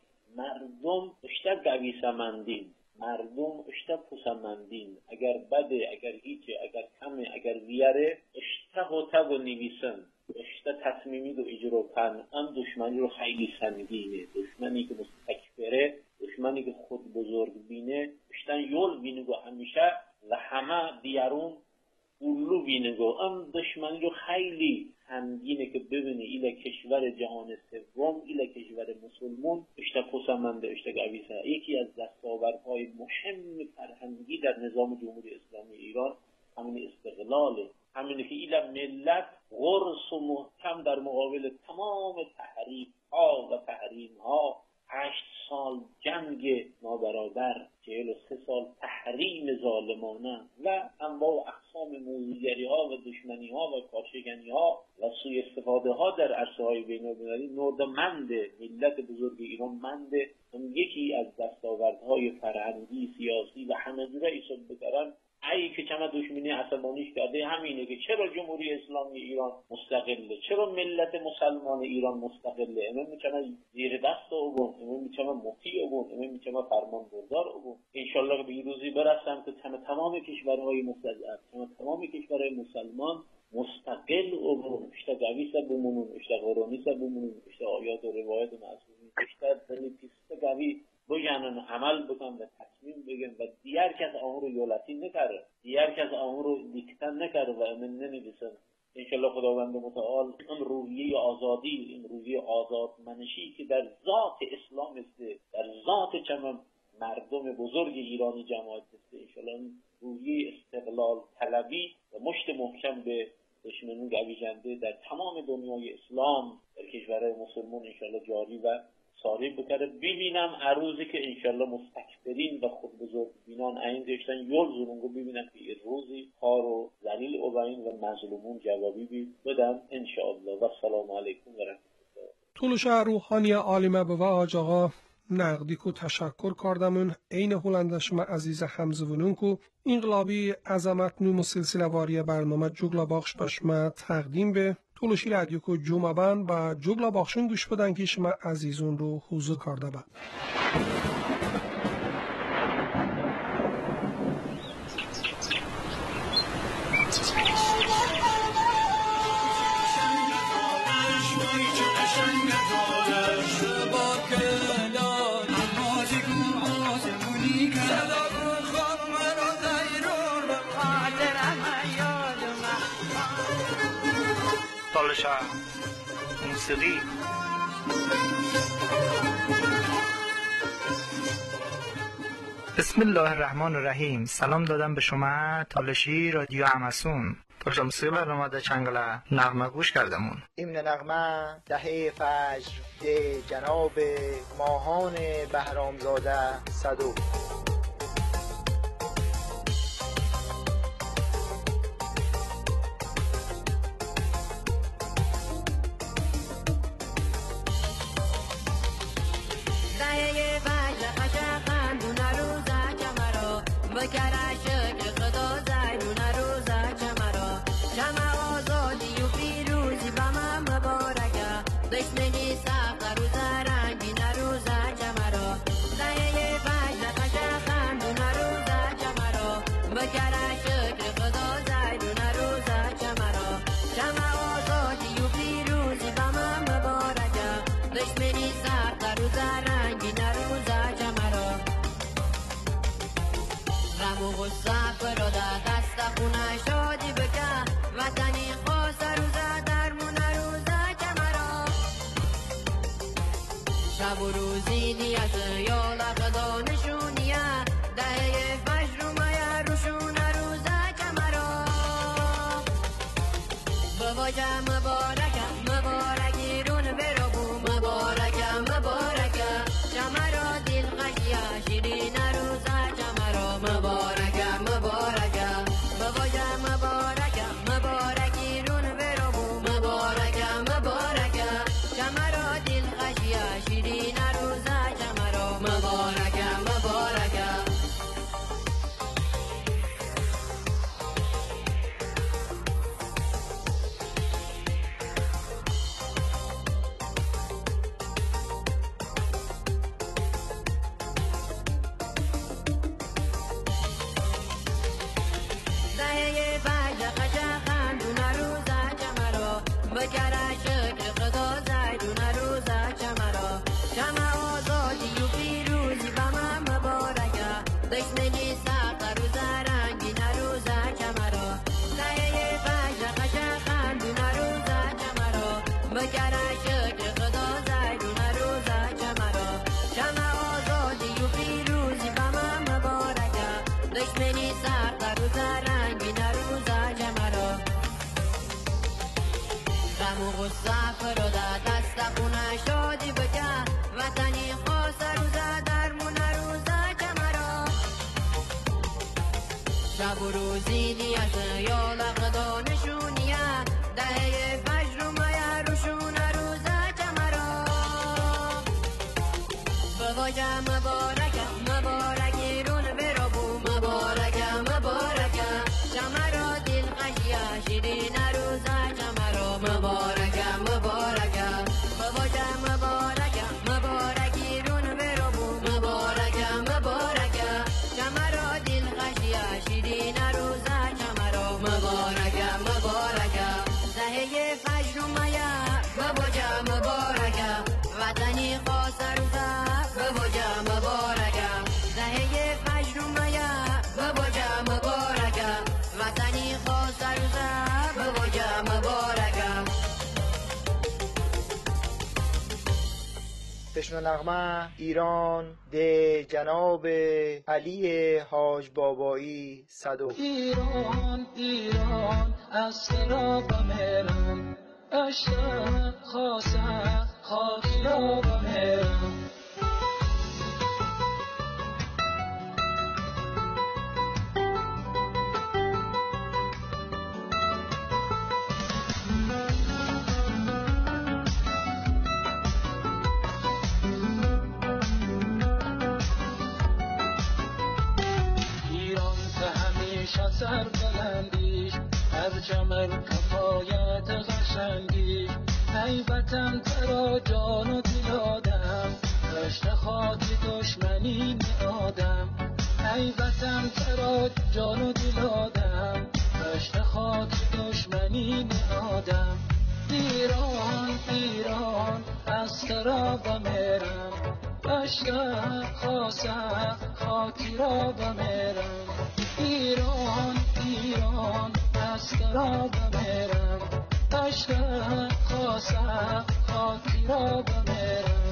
مردم اشته قویسمندین، مردم اشته پسمندین. اگر بده، اگر هیچه، اگر کمه، اگر ویره اشته و تب و نویسن، اشته تصمیمی رو اجرا کن. ام دشمنی رو خیلی سنگینه، دشمنی که مستکبره، دشمنی که خود بزرگ بینه اشتن یول بینه گو همیشه و همه دیارون اولو بینه گو. ام دشمنی رو خیلی سنگینه که ببینه ایله کشور جهان سوم، ایله کشور مسلمون اشته پسمنده، اشته قویسه. یکی از دستاوردهای مهم فرهنگی در نظام جمهوری اسلامی ایران همین استقلاله، همینه که ایله ملت غرس و محکم در مقابل تمام تحریف ها و تحریم ها، هشت سال جنگ نابرابر، چهل و سه سال تحریم ظالمانه و انواع و اقسام موزیگری ها و دشمنی ها و کارشکنی ها و سوء استفاده ها در عرصه های بین المللی نردمنده ملت بزرگ ایران منده. هم یکی از دستاوردهای فرهنگی، سیاسی و همه جوره ایساد بکرن ای که چما دشمنی عصبانیش کرده همینه که چرا جمهوری اسلامی ایران مستقله، چرا ملت مسلمان ایران مستقله. امام میچما زیر دست اوبون، امام میچما مطیع اوبون، امام میچما فرمان بردار اوبون. انشالله که به این روزی برسم که تمام تمام کشورهای مستضعف، تمام تمام کشورهای مسلمان مستقل اوبون، اشتا قویس بمونون، اشتا قرآنیس بمونون، اشتا آیات و روایت معصومین، اشتا دلیتیست قوی بجنن عمل بکن و تصمیم بگن و دیگر کس آن رو یولتی نکرده، دیگر کس آن رو دیکتن نکرده و امن ننویسن. انشالله خداوند متعال این روحیه آزادی، این روحیه آزاد منشی که در ذات اسلام است، در ذات چمن مردم بزرگ ایرانی جماعت است، انشالله این روحیه استقلال طلبی و مشت محکم به دشمنون گویژنده در تمام دنیای اسلام در کشورهای مسلمان انشالله جاری و ساری بکره. ببینم عروضی که انشالله مستکبرین و خود بزرگ بینان این داشتن یول زنونگو ببینم که این روزی خار و ذلیل اوبین و مظلومون جوابی بدن انشالله. و السلام علیکم و رحمت الله. طولش روحانی عالمه به آج آقا نقدی کو تشکر کردمون این هلندش ما عزیز همزونون کو انقلابی عظمت نوم و سلسله واری برنامه جوگلا باخش بشما تقدیم به طولشی رادیو کو جمعه بان با جوگلا باخشون گوش بدن که شما عزیزون رو حضور کرده با. موسیقی بسم الله الرحمن الرحیم. سلام دادم به شما تالشی رادیو همسون. پرچم سی برنامه در چنگل نغمه گوش کردمون. این نغمه دهه فجر ده جناب ماهان بهرامزاده صدو. شب و روزی نیت یالا خدا نشونیه دهه فجر و مایه روشون روزه کمرا بواجه مبارکه مبارکی رون برو بو مبارکه مبارکه کمرا دل خشیه شیرین روزه کمرا مبارکه مبارکه بواجه مبارکه مبارکی رون برو بو مبارکه مبارکه کمرا دل خشیه شیرین روزه کمرا مبارکه مبارکه دهه فجر خشخم دون روزه کمرا بکره شکر خدا زیدون روزه کمرا شمع آزادی و پیروزی به من مبارکه دشمنی سخت روزه رنگین روزه کمرا دهه فجر خشخم دون روزه کمرا بکره شکر خدا زیدون روزه کمرا شمع آزادی و پیروزی به من مبارکه دشمنی سخت روزه رنگین روزه کمرا غم و غصه فروده دست خونه شادی بکه وطنی خاص روزه درمون روزه کمرا شب و روزی نیت یالا خدا نشونیه دهه فجر و مایه روشون روزه کمرا بواجه مبارکه مبارکی رون برو بو مبارکه مبارکه کمرا دل خشیه شیرین روزه کمرا مبارکه مبارکه بواجه مبارکه مبارکی رون برو بو مبارکه مبارکه کمرا دل خشیه شیرین روزه کمرا مبارکه مبارکه دهه فجر و مایه بواجه مبارکه وطنی خاص روزه بواجه مبارکه دهه فجر و مایه بواجه مبارکه وطنی خاص روزه بواجه مبارکه تشنه نغمه ایران ده جناب علی حاج بابایی صدو. ایران ایران از سراب میرم اشتر خاصه خاکی را بمیرم ایران که همیشه سر بلندیش از جمل کفایت قشنگیش ای وطن ترا جان و دل آدم رشته خاکی دشمنی آدم ای وطن ترا جان و دل آدم رشته خاکی دشمنی آدم ایران ایران از ترا بمیرم اشتر خاصه خاکی را بمیرم ایران ایران از ترا بمیرم اشتر خاصه خاکی را بمیرم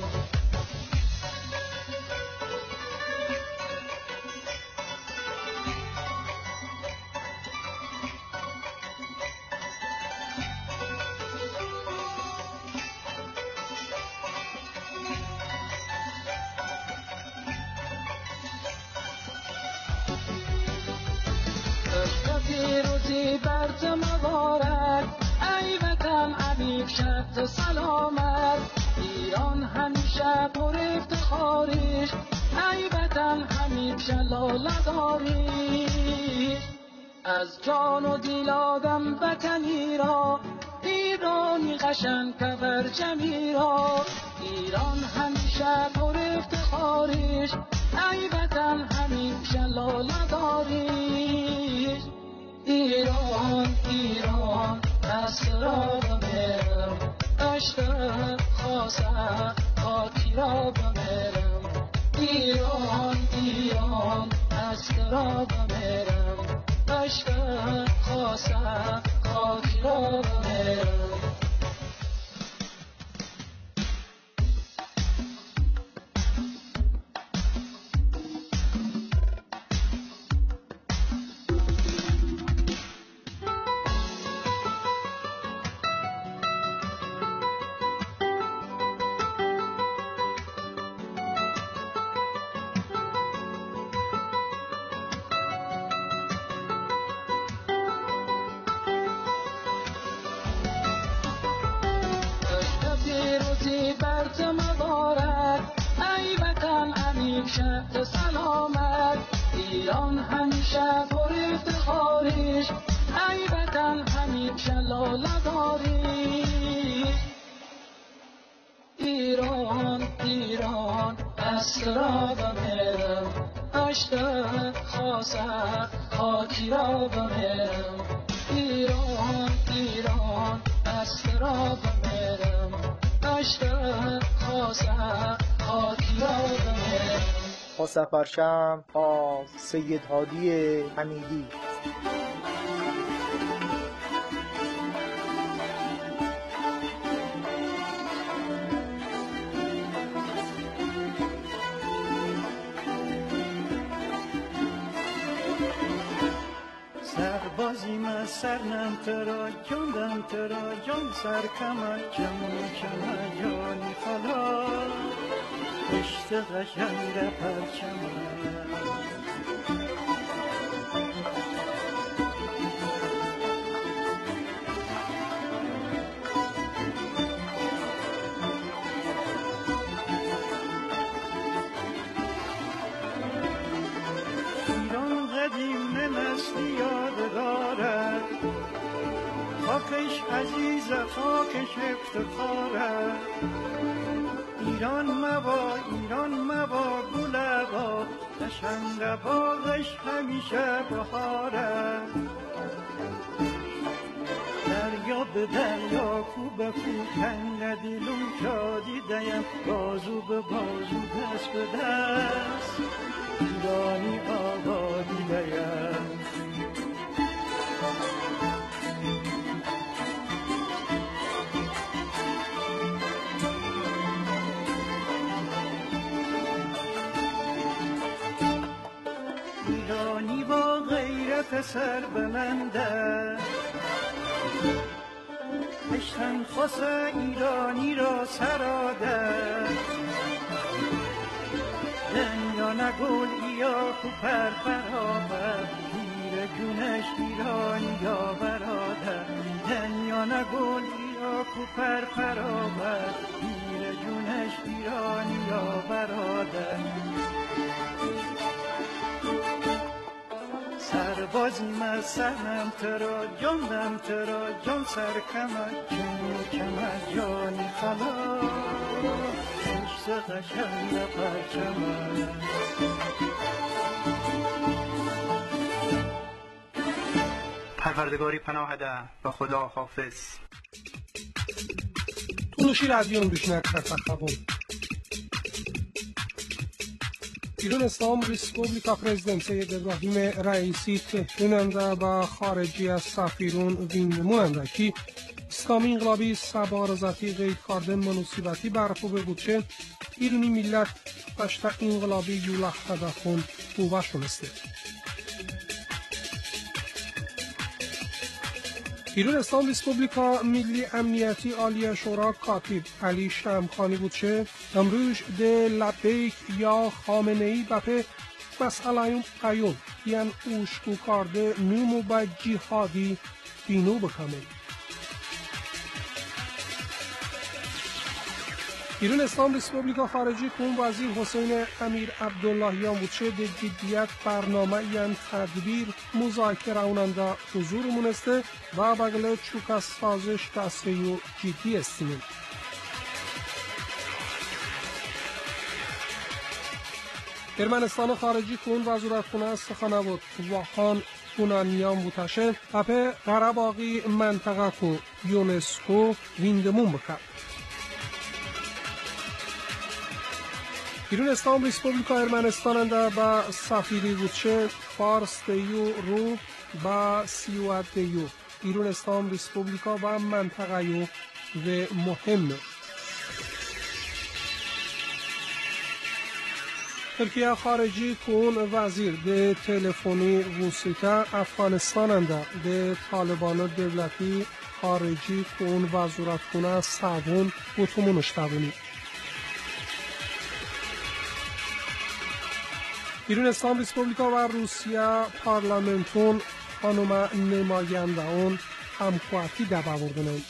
روزی برت مبارک، ای وطن عمیق شد سلامت. ایران همیشه پر افتخاریش، ای وطن همیشه لاله داریش. از جان و دل آدم وطنی را، ایرانی قشنگ پرچمی را. ایران همیشه پر افتخاریش، ای وطن همیشه لاله داریش. ایران ایران دست را بمیرم، دشت خاصه خاکی را بمیرم. ایران ایران دست را بمیرم، دشت خاصه خاکی را بمیرم. شد سلامت. ایران همیشه پر افتخاریش، ای وطن همیشه لاله داریش. ایران ایران دست را بمیرم، دشت خاصه خاکی را بمیرم. ایران ایران دست را بمیرم، دشت خاصه خاکی را بمیرم. خاصه پرچم از سید هادی حمیدی. سربازیم از سرنم ترا جاندم ترا جان سر کمر جمع کمر جانی خلا عشق قشنگ پرچمه. ایران قدیم نسلی یاد دارد، خاکش عزیز خاکش افتخاره. ایران مبا ایران مبا گل با قشنگ باغش همیشه بهاره. دریا به دریا کو به کو تنگ دلم شادی دیم، بازو به بازو دست به دست ایرانی آبادی دیم. ایرانی با غیرت سر بلنده، عشقن خاص ایرانی را سراده. دنیا نگل یا کو پر پرابر، پیر جونش ایرانی یا برادر. دنیا نگل یا کو پر پرابر، پیر جونش ایرانی یا برادر. سربازیم از سرم ترا جاندم ترا جان سر کمر جون کمر جانی خلا عشق قشنگ پرچمه. پروردگاری پناه ده و خدا حافظ. تونوشی رادیو میشنک تخبون ایران اسلام ریسپوبلیکا پرزیدنسی ابراهیم رئیسی تهراننده و خارجی از سفیرون وینموننده کی اسلامی انقلابی سبارزاتی غیر کاردن منوسیبتی برخوبه بودچه ایرانی ملت بشتا انقلابی یوله هدفون قوه شونسته. ایران اسلام ریسپوبلیکا ملی امنیتی عالی شورا کاتب علی شمخانی بودچه امروز ده لبیک یا خامنه‌ای بپه مسئله پیون یعنی اوشکو کارده نومو با جیهادی بینو بکامل. ایران اسلام ریسپوبلیکا خارجی کون وزیر حسین امیر عبداللهیان بودشه ده جدیت برنامه یعن تدبیر مذاکره اوننده حضور مونسته و بگله چوک از سازش دسته و جدی استینیم. ارمنستان خارجی کون وزارتخونه از سخنه واخان کونانیان بودشه اپه قرباقی منطقه کو یونسکو ویندمون بکرد. ایران اسلام ریسپوبلیکا ارمنستان انده با سفیری بودشه فارس دیو رو با سیوات دیو ایران اسلام ریسپوبلیکا و منطقه یو و مهمه. ترکیه خارجی کون وزیر ده تلفنی وسیطه افغانستان انده ده طالبان دولتی خارجی کون وزارتخونه سوون بوتومونش تبونی. ایران اسلام ریسپوبلیکا و روسیه پارلمنتون خانم نماینده اون همکواتی دبا بردنند.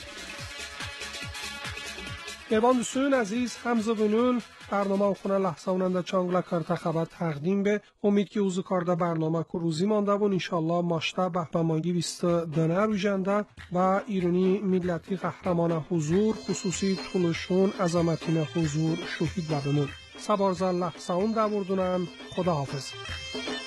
ایوان دوستان عزیز همزه بنون برنامه خونه لحظه اوننده چانگلا کارت خبر تقدیم به امید که اوزو کارده برنامه که روزی مانده و انشالله ماشته بهبمانگی بیست دانه رویجنده و ایرانی ملتی قهرمان حضور خصوصی طولشون عظمتین حضور شهید و بمون سبارزن لحظه اون دبردونن. خدا حافظ.